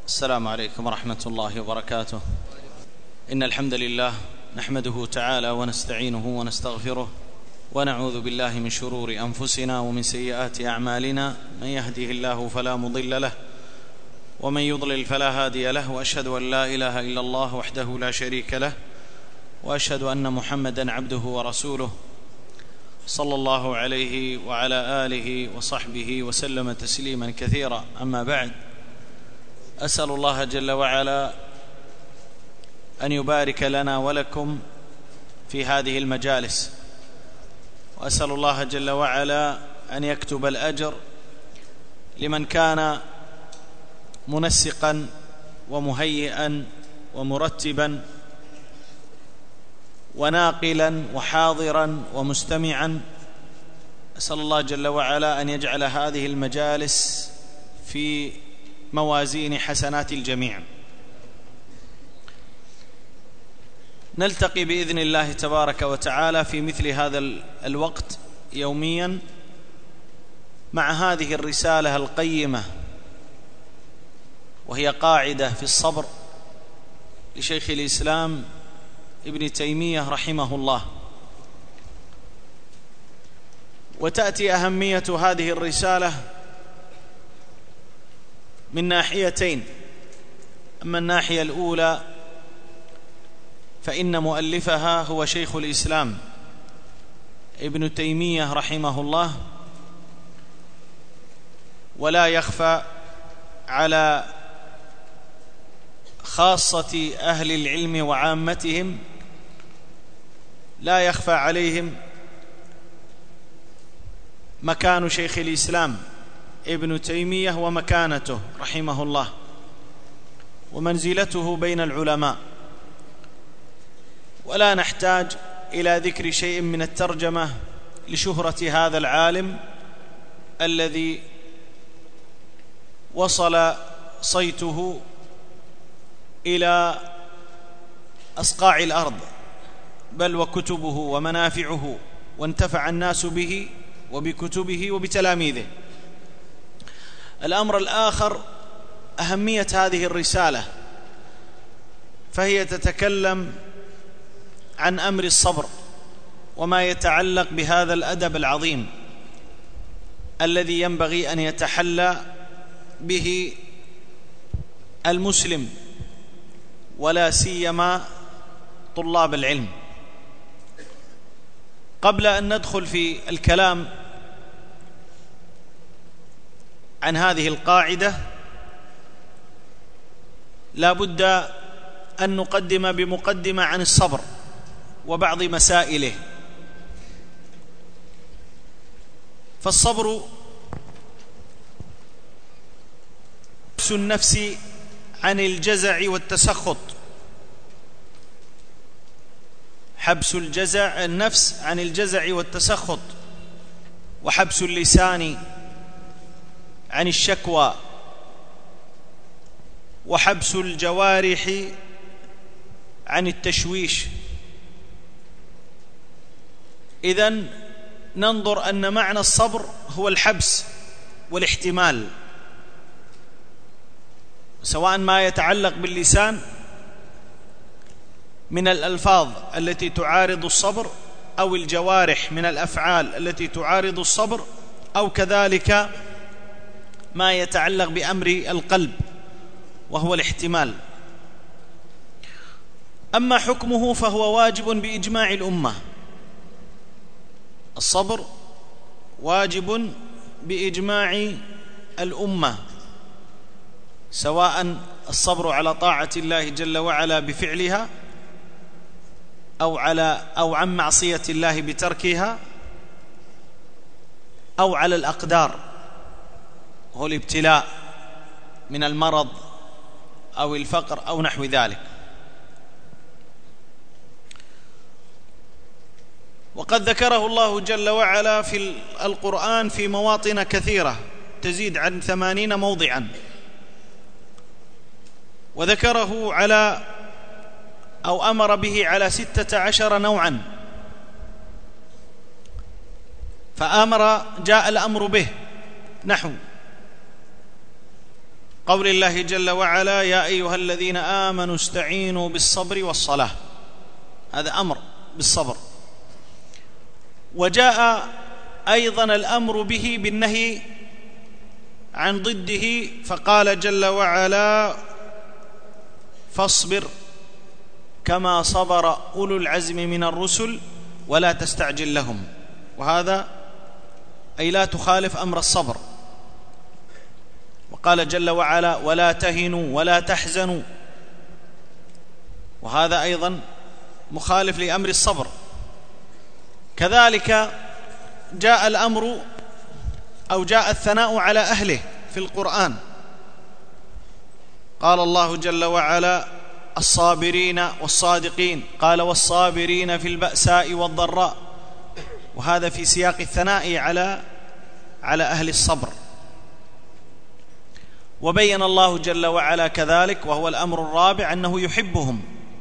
السلام عليكم ورحمة الله وبركاته. إن الحمد لله نحمده تعالى ونستعينه ونستغفره ونعوذ بالله من شرور أنفسنا ومن سيئات أعمالنا، من يهده الله فلا مضل له ومن يضلل فلا هادي له، وأشهد أن لا إله إلا الله وحده لا شريك له، وأشهد أن محمدا عبده ورسوله صلى الله عليه وعلى آله وصحبه وسلم تسليما كثيرا. أما بعد، أسأل الله جل وعلا أن يبارك لنا ولكم في هذه المجالس، وأسأل الله جل وعلا أن يكتب الأجر لمن كان منسقا ومهيئا ومرتبا وناقلا وحاضرا ومستمعا. أسأل الله جل وعلا أن يجعل هذه المجالس في موازين حسنات الجميع. نلتقي بإذن الله تبارك وتعالى في مثل هذا الوقت يوميا مع هذه الرسالة القيمة، وهي قاعدة في الصبر لشيخ الإسلام ابن تيمية رحمه الله. وتأتي أهمية هذه الرسالة من ناحيتين. أما الناحية الأولى فإن مؤلفها هو شيخ الإسلام ابن تيمية رحمه الله، ولا يخفى على خاصة أهل العلم وعامتهم، لا يخفى عليهم مكان شيخ الإسلام ابن تيمية ومكانته رحمه الله ومنزلته بين العلماء. ولا نحتاج إلى ذكر شيء من الترجمة لشهرة هذا العالم الذي وصل صيته إلى أصقاع الأرض، بل وكتبه ومنافعه، وانتفع الناس به وبكتبه وبتلاميذه. الأمر الآخر أهمية هذه الرسالة، فهي تتكلم عن أمر الصبر وما يتعلق بهذا الأدب العظيم الذي ينبغي أن يتحلى به المسلم، ولا سيما طلاب العلم. قبل أن ندخل في الكلام عن هذه القاعدة، لا بد أن نقدم بمقدمة عن الصبر وبعض مسائله. فالصبر حبس النفس عن الجزع والتسخط، حبس النفس عن الجزع والتسخط، وحبس اللسان عن الشكوى، وحبس الجوارح عن التشويش. إذن ننظر أن معنى الصبر هو الحبس والاحتمال، سواء ما يتعلق باللسان من الألفاظ التي تعارض الصبر، أو الجوارح من الأفعال التي تعارض الصبر، أو كذلك ما يتعلق بأمر القلب وهو الاحتمال. أما حكمه فهو واجب بإجماع الأمة. الصبر واجب بإجماع الأمة، سواء الصبر على طاعة الله جل وعلا بفعلها، أو عن معصية الله بتركها، أو على الأقدار وهو الابتلاء من المرض أو الفقر أو نحو ذلك. وقد ذكره الله جل وعلا في القرآن في مواطن كثيرة تزيد عن 80 موضعا، وذكره أمر به على 16 نوعا. جاء الأمر به، نحو قول الله جل وعلا: يا أيها الذين آمنوا استعينوا بالصبر والصلاة، هذا أمر بالصبر. وجاء أيضا الأمر به بالنهي عن ضده، فقال جل وعلا: فاصبر كما صبر أولو العزم من الرسل ولا تستعجل لهم. وهذا أي لا تخالف أمر الصبر. وقال جل وعلا: ولا تهنوا ولا تحزنوا، وهذا أيضا مخالف لأمر الصبر. كذلك جاء الأمر أو جاء الثناء على أهله في القرآن. قال الله جل وعلا: الصابرين والصادقين، قال: والصابرين في البأساء والضراء، وهذا في سياق الثناء على أهل الصبر. وبين الله جل وعلا كذلك، وهو الأمر الرابع، أنه يحبهم،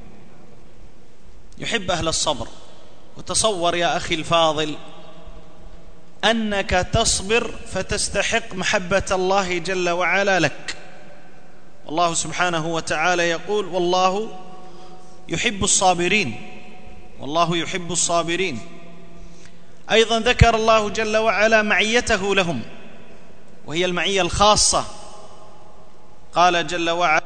يحب أهل الصبر. وتصور يا أخي الفاضل أنك تصبر فتستحق محبة الله جل وعلا لك. والله سبحانه وتعالى يقول: والله يحب الصابرين، والله يحب الصابرين. أيضا ذكر الله جل وعلا معيته لهم، وهي المعية الخاصة. قال جل وعلا: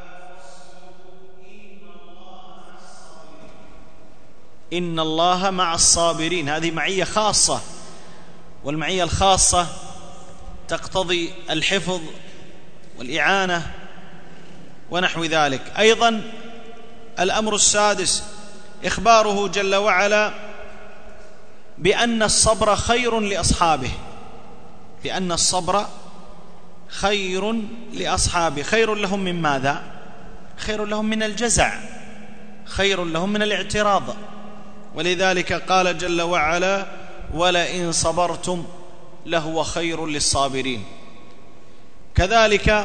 إن الله مع الصابرين. هذه معية خاصة، والمعية الخاصة تقتضي الحفظ والإعانة ونحو ذلك. أيضا الأمر السادس إخباره جل وعلا بأن الصبر خير لأصحابه، بأن الصبر خير لأصحابه. خير لهم من ماذا؟ خير لهم من الجزع، خير لهم من الاعتراض. ولذلك قال جل وعلا: ولئن صبرتم لهو خير للصابرين. كذلك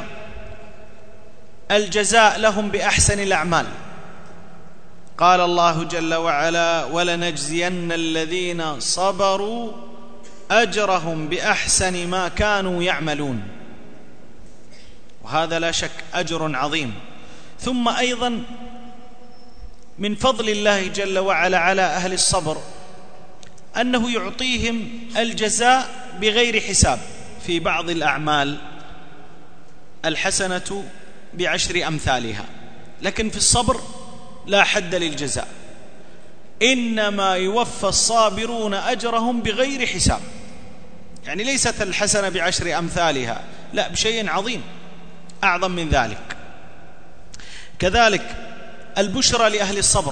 الجزاء لهم بأحسن الأعمال. قال الله جل وعلا: ولنجزين الذين صبروا أجرهم بأحسن ما كانوا يعملون. وهذا لا شك أجر عظيم. ثم أيضا من فضل الله جل وعلا على أهل الصبر أنه يعطيهم الجزاء بغير حساب. في بعض الأعمال الحسنة ب10 أمثالها، لكن في الصبر لا حد للجزاء. إنما يوفى الصابرون أجرهم بغير حساب، يعني ليست الحسنة ب10 أمثالها، لا، بشيء عظيم أعظم من ذلك. كذلك البشرى لأهل الصبر.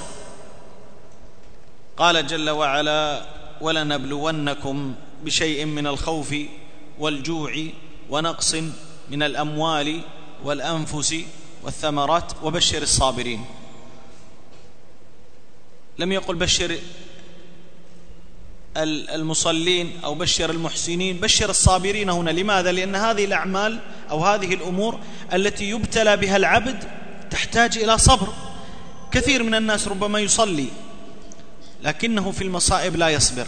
قال جل وعلا: ولنبلونكم بشيء من الخوف والجوع ونقص من الأموال والأنفس والثمرات وبشر الصابرين. لم يقل بشر المصلين أو بشر المحسنين، بشر الصابرين هنا. لماذا؟ لأن هذه الأعمال أو هذه الأمور التي يبتلى بها العبد تحتاج إلى صبر. كثير من الناس ربما يصلي لكنه في المصائب لا يصبر،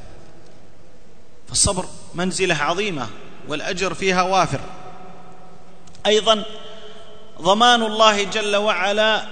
فالصبر منزلة عظيمة والأجر فيها وافر. أيضا ضمان الله جل وعلا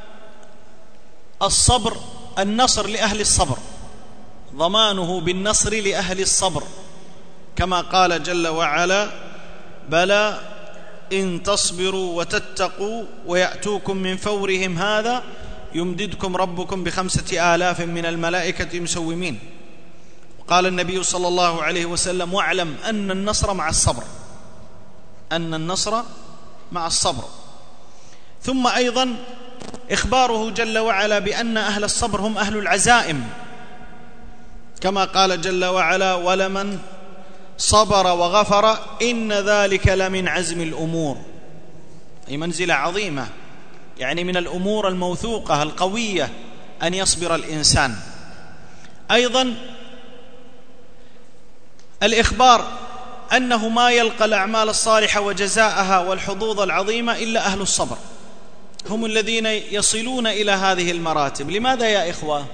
الصبر، النصر لأهل الصبر، ضمانه بالنصر لأهل الصبر، كما قال جل وعلا: بلى إن تصبروا وتتقوا ويأتوكم من فورهم هذا يمددكم ربكم ب5,000 من الملائكة مسومين. قال النبي صلى الله عليه وسلم: واعلم أن النصر مع الصبر، أن النصر مع الصبر. ثم أيضا إخباره جل وعلا بأن أهل الصبر هم أهل العزائم، كما قال جل وعلا: ولمن صبر وغفر إن ذلك لمن عزم الأمور. أي منزلة عظيمة، يعني من الأمور الموثوقة القوية أن يصبر الإنسان. أيضا الإخبار أنه ما يلقى الأعمال الصالحة وجزاءها والحظوظ العظيمة إلا أهل الصبر، هم الذين يصلون إلى هذه المراتب. لماذا يا إخوة؟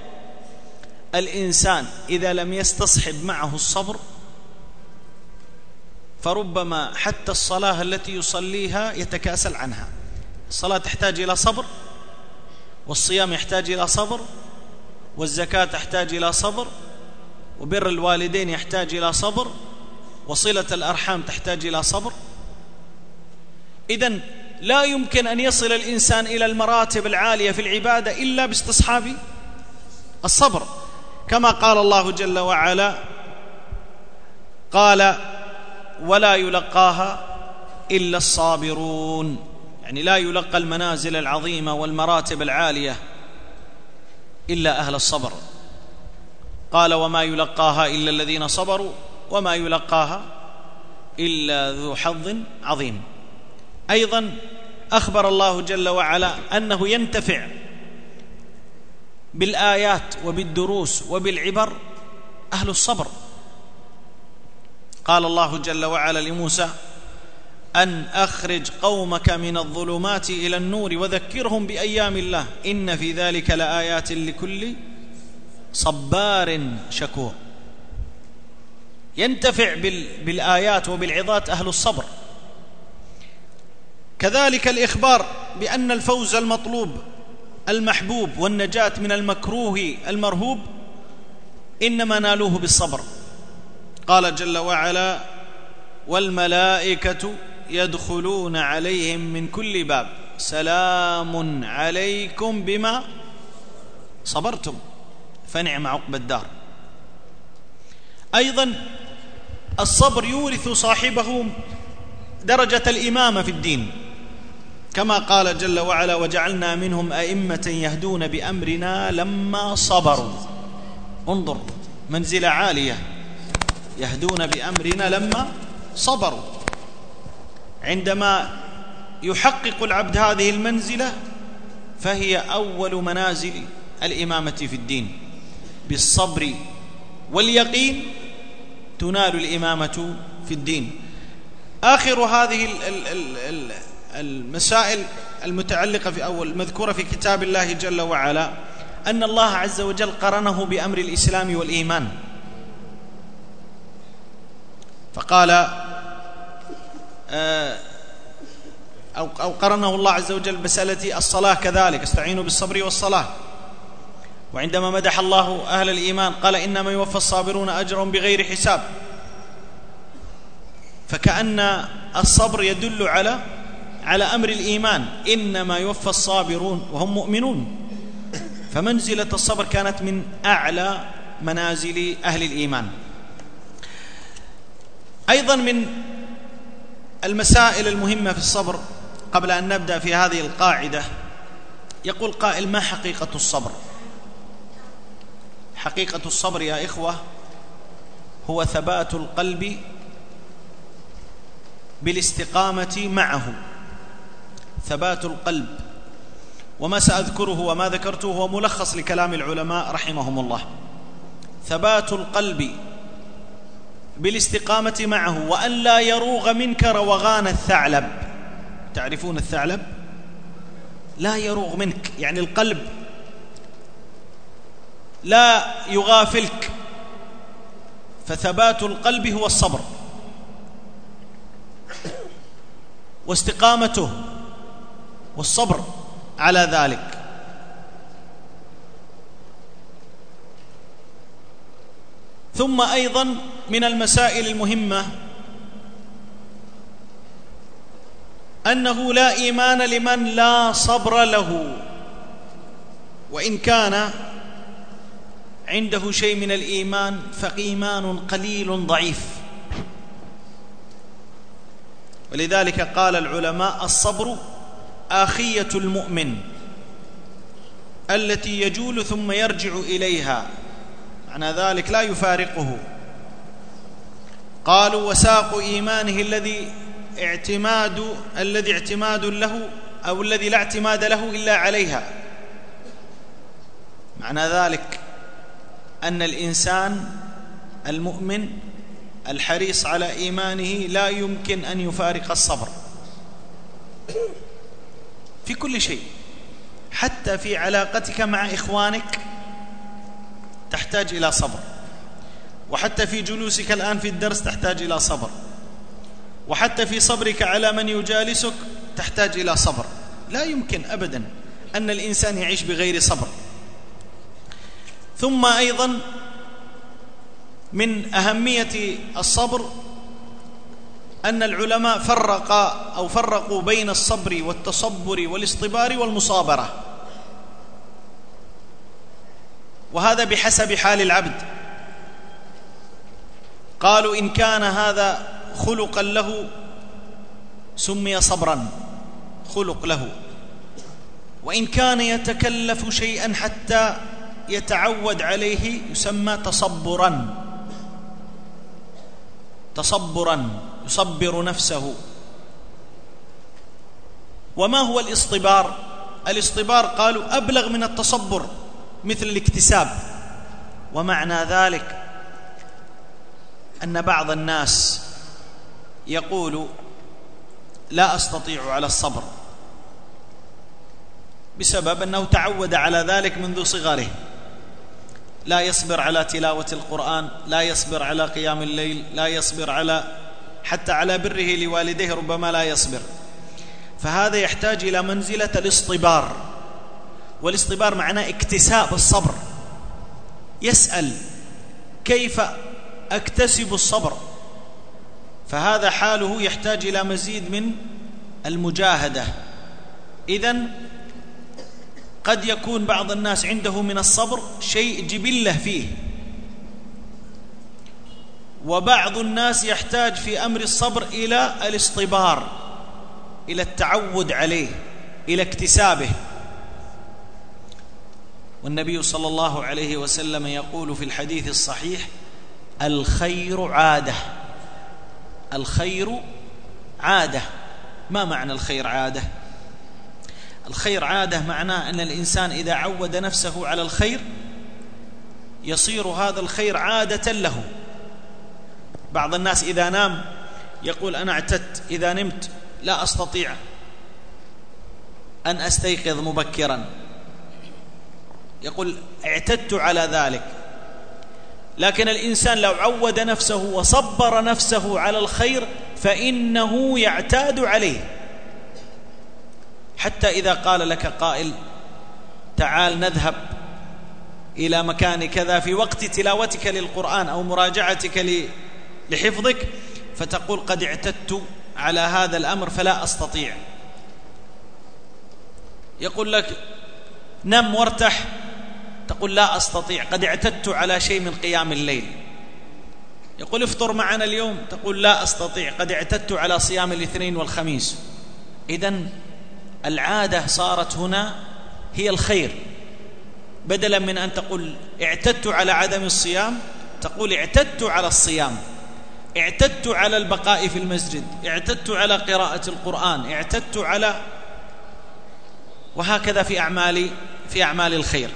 الإنسان إذا لم يستصحب معه الصبر فربما حتى الصلاة التي يصليها يتكاسل عنها. الصلاة تحتاج إلى صبر، والصيام يحتاج إلى صبر، والزكاة تحتاج إلى صبر، وبر الوالدين يحتاج إلى صبر، وصلة الأرحام تحتاج إلى صبر. إذن لا يمكن أن يصل الإنسان إلى المراتب العالية في العبادة إلا باستصحاب الصبر، كما قال الله جل وعلا: قال ولا يلقاها إلا الصابرون، يعني لا يلقى المنازل العظيمة والمراتب العالية إلا أهل الصبر. قال وما يلقاها إلا الذين صبروا وما يلقاها إلا ذو حظ عظيم. أيضا أخبر الله جل وعلا أنه ينتفع بالآيات وبالدروس وبالعبر أهل الصبر. قال الله جل وعلا لموسى: أن أخرج قومك من الظلمات إلى النور وذكرهم بأيام الله إن في ذلك لآيات لكل صبار شكور. ينتفع بالآيات وبالعظات أهل الصبر. كذلك الإخبار بأن الفوز المطلوب المحبوب والنجاة من المكروه المرهوب إنما نالوه بالصبر. قال جل وعلا: والملائكة يدخلون عليهم من كل باب سلام عليكم بما صبرتم فنعم عقبى الدار. أيضا الصبر يورث صاحبه درجة الإمامة في الدين، كما قال جل وعلا: وجعلنا منهم أئمة يهدون بأمرنا لما صبروا. انظر، منزلة عالية، يهدون بأمرنا لما صبروا. عندما يحقق العبد هذه المنزلة فهي أول منازل الإمامة في الدين. بالصبر واليقين تنال الإمامة في الدين. آخر هذه المسائل المتعلقة في أول مذكورة في كتاب الله جل وعلا أن الله عز وجل قرنه بأمر الإسلام والإيمان، فقال أو قرنه الله عز وجل بمسألة الصلاة كذلك: استعينوا بالصبر والصلاة. وعندما مدح الله أهل الإيمان قال: إنما يوفى الصابرون أجرهم بغير حساب. فكأن الصبر يدل على أمر الإيمان، إنما يوفى الصابرون وهم مؤمنون. فمنزلة الصبر كانت من أعلى منازل أهل الإيمان. أيضا من المسائل المهمة في الصبر قبل أن نبدأ في هذه القاعدة، يقول قائل: ما حقيقة الصبر؟ حقيقة الصبر يا إخوة هو ثبات القلب بالاستقامة معه. ثبات القلب، وما سأذكره وما ذكرته هو ملخص لكلام العلماء رحمهم الله. ثبات القلب بالاستقامة معه، وأن لا يروغ منك روغان الثعلب. تعرفون الثعلب؟ لا يروغ منك، يعني القلب لا يغافلك. فثبات القلب هو الصبر واستقامته والصبر على ذلك. ثم أيضا من المسائل المهمة أنه لا إيمان لمن لا صبر له، وإن كان عنده شيء من الإيمان فإيمان قليل ضعيف. ولذلك قال العلماء: الصبر آخية المؤمن التي يجول ثم يرجع إليها، معنى ذلك لا يفارقه. قالوا: وساق إيمانه الذي اعتماد له، أو الذي لا اعتماد له إلا عليها. معنى ذلك أن الإنسان المؤمن الحريص على إيمانه لا يمكن أن يفارق الصبر في كل شيء، حتى في علاقتك مع إخوانك تحتاج إلى صبر، وحتى في جلوسك الآن في الدرس تحتاج إلى صبر، وحتى في صبرك على من يجالسك تحتاج إلى صبر. لا يمكن أبدا أن الإنسان يعيش بغير صبر. ثم أيضا من أهمية الصبر أن العلماء فرقوا بين الصبر والتصبر والاصطبار والمصابرة، وهذا بحسب حال العبد. قالوا إن كان هذا خلقا له سمي صبرا، خلق له، وإن كان يتكلف شيئا حتى يتعود عليه يسمى تصبرا، يصبر نفسه. وما هو الاصطبار؟ الاصطبار قالوا أبلغ من التصبر، مثل الاكتساب. ومعنى ذلك أن بعض الناس يقول لا أستطيع على الصبر بسبب أنه تعود على ذلك منذ صغره، لا يصبر على تلاوة القرآن، لا يصبر على قيام الليل، لا يصبر حتى على بره لوالديه، ربما لا يصبر. فهذا يحتاج إلى منزلة الاصطبار، والاصطبار معناه اكتساب الصبر. يسأل كيف أكتسب الصبر، فهذا حاله يحتاج إلى مزيد من المجاهدة. إذن قد يكون بعض الناس عنده من الصبر شيء جبلة فيه، وبعض الناس يحتاج في أمر الصبر إلى الاصطبار، إلى التعود عليه، إلى اكتسابه. والنبي صلى الله عليه وسلم يقول في الحديث الصحيح: الخير عادة. الخير عادة. ما معنى الخير عادة؟ الخير عادة معناه أن الإنسان إذا عود نفسه على الخير يصير هذا الخير عادة له. بعض الناس إذا نام يقول أنا اعتدت إذا نمت لا أستطيع أن أستيقظ مبكرا، يقول اعتدت على ذلك. لكن الإنسان لو عود نفسه وصبر نفسه على الخير فإنه يعتاد عليه. حتى إذا قال لك قائل تعال نذهب إلى مكان كذا في وقت تلاوتك للقرآن أو مراجعتك لحفظك، فتقول قد اعتدت على هذا الأمر فلا أستطيع. يقول لك نم وارتح، تقول لا أستطيع، قد اعتدت على شيء من قيام الليل. يقول افطر معنا اليوم، تقول لا أستطيع، قد اعتدت على صيام الاثنين والخميس. إذن العادة صارت هنا هي الخير، بدلا من أن تقول اعتدت على عدم الصيام تقول اعتدت على الصيام، اعتدت على البقاء في المسجد، اعتدت على قراءة القرآن، اعتدت على، وهكذا في أعمال الخير.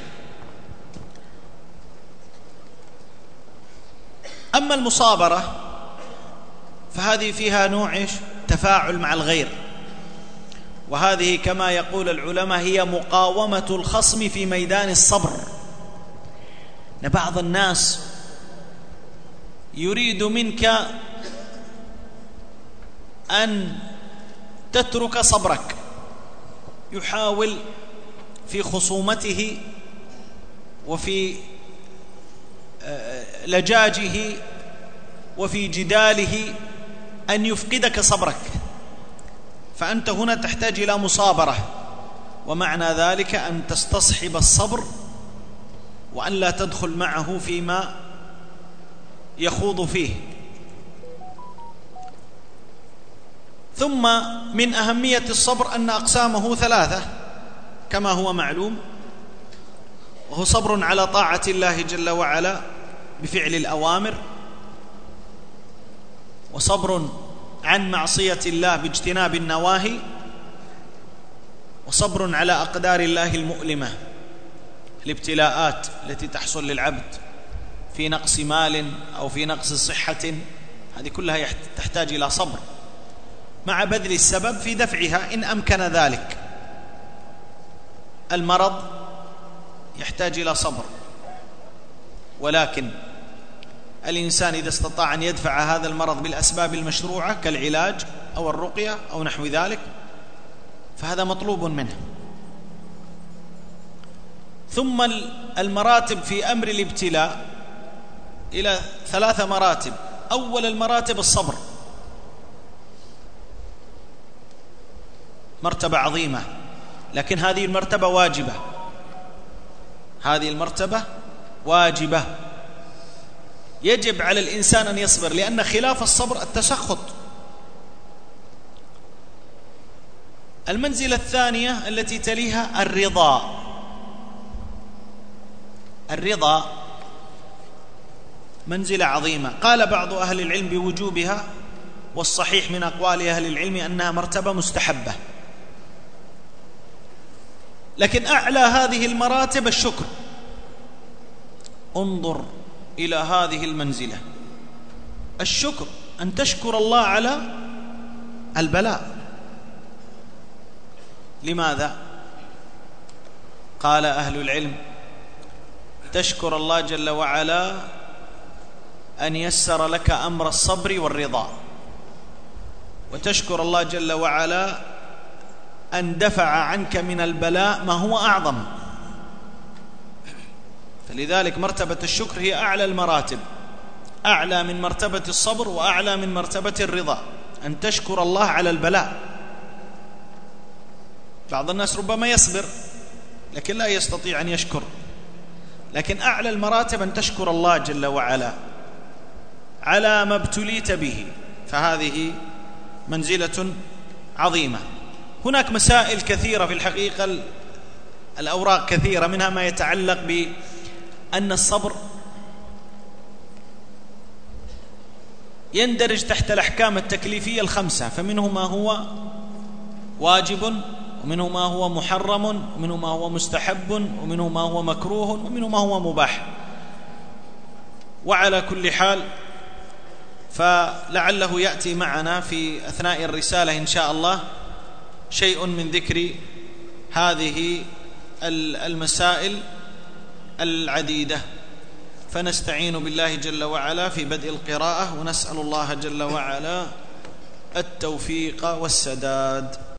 أما المصابرة فهذه فيها نوع تفاعل مع الغير، وهذه كما يقول العلماء هي مقاومة الخصم في ميدان الصبر. بعض الناس يريد منك أن تترك صبرك، يحاول في خصومته وفي لجاجه وفي جداله أن يفقدك صبرك، فأنت هنا تحتاج إلى مصابرة، ومعنى ذلك أن تستصحب الصبر وأن لا تدخل معه فيما يخوض فيه. ثم من أهمية الصبر أن أقسامه ثلاثة كما هو معلوم، وهو صبر على طاعة الله جل وعلا بفعل الأوامر، وصبر عن معصية الله باجتناب النواهي، وصبر على أقدار الله المؤلمة، الابتلاءات التي تحصل للعبد في نقص مال أو في نقص صحة، هذه كلها تحتاج إلى صبر مع بذل السبب في دفعها إن أمكن ذلك. المرض يحتاج إلى صبر، ولكن الإنسان إذا استطاع أن يدفع هذا المرض بالأسباب المشروعة كالعلاج أو الرقية أو نحو ذلك فهذا مطلوب منه. ثم المراتب في أمر الابتلاء إلى 3 مراتب. أول المراتب الصبر، مرتبة عظيمة، لكن هذه المرتبة واجبة، هذه المرتبة واجبة، يجب على الإنسان أن يصبر، لأن خلاف الصبر التسخط. المنزلة الثانية التي تليها الرضا. الرضا منزلة عظيمة، قال بعض أهل العلم بوجوبها، والصحيح من أقوال أهل العلم أنها مرتبة مستحبة. لكن أعلى هذه المراتب الشكر. انظر إلى هذه المنزلة، الشكر، أن تشكر الله على البلاء. لماذا؟ قال أهل العلم تشكر الله جل وعلا أن يسر لك أمر الصبر والرضا، وتشكر الله جل وعلا أن دفع عنك من البلاء ما هو أعظم. فلذلك مرتبة الشكر هي أعلى المراتب، أعلى من مرتبة الصبر وأعلى من مرتبة الرضا، أن تشكر الله على البلاء. بعض الناس ربما يصبر لكن لا يستطيع أن يشكر، لكن أعلى المراتب أن تشكر الله جل وعلا على ما ابتليت به، فهذه منزلة عظيمة. هناك مسائل كثيرة في الحقيقة، الأوراق كثيرة، منها ما يتعلق بأن الصبر يندرج تحت الأحكام التكليفية ال5، فمنه ما هو واجب، ومنه ما هو محرم، ومنه ما هو مستحب، ومنه ما هو مكروه، ومنه ما هو مباح. وعلى كل حال فلعله يأتي معنا في أثناء الرسالة إن شاء الله شيء من ذكر هذه المسائل العديدة، فنستعين بالله جل وعلا في بدء القراءة، ونسأل الله جل وعلا التوفيق والسداد.